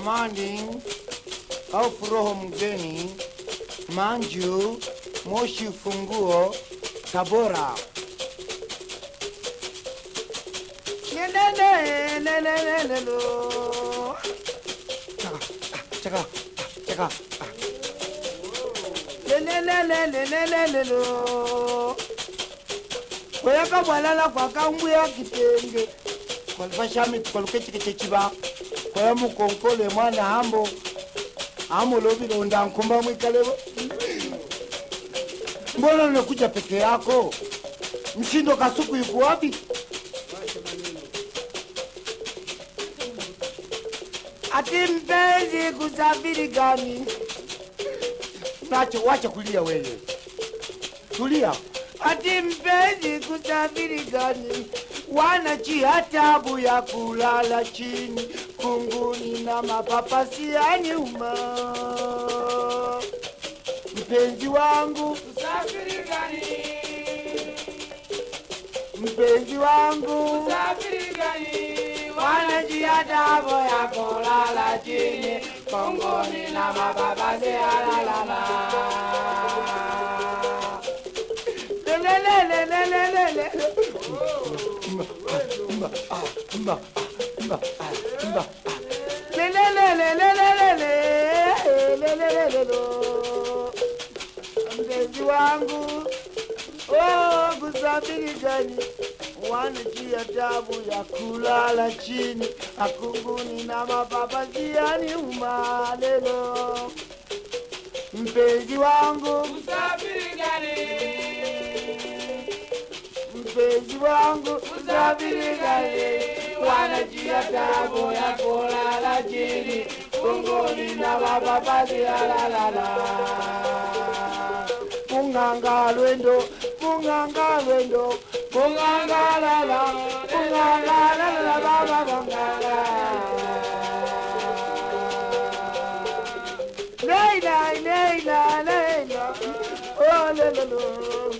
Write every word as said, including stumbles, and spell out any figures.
commanding au roho mgeni Manju Moshi Funguo Tabora. Chaka, chaka, chaka. Kweka balala kwa kambu ya kitenge. Kwa fashami kwa luketi kichiba. Kwa mukonkole mwana hambo. Amo lobi ndo ndankumba mwikalebo. Mbona unakuja peke yako? Mshindo Kasuku yuko wapi? Ati mpenzi kusafiri gani? Wacha wacha kulia wewe. Tulia. Ati mpenzi kusafiri gani? Wanachia tabu ya kulala chini kunguni na mapapasi ya nyuma. Mpenzi wangu kusafiri gani? Mpenzi wangu kusafiri gani? wanachia tabu ya kulala chini kunguni na mapapasi ya lalala. Lelelelelelelele. Mba, ah, mba, ah, mba, ah, mba, ah. Lelelelelelelele. Lelelelelelo. Mpenzi wangu, oh, kusafiri gani? Wanachia tabu ya kulala chini akunguni na mapapasi ya nyuma lelo. Mpenzi wangu, kusafiri gani? mpenzi wangu, kusafiri gani? Wanachia tabu ya kulala chini kunguni na mapapasi ya lalala. Munganga lwendo, munganga lwendo, munganga lala, munganga lala, baba munganga. Leila, Leila, Leila, oh, lelelo.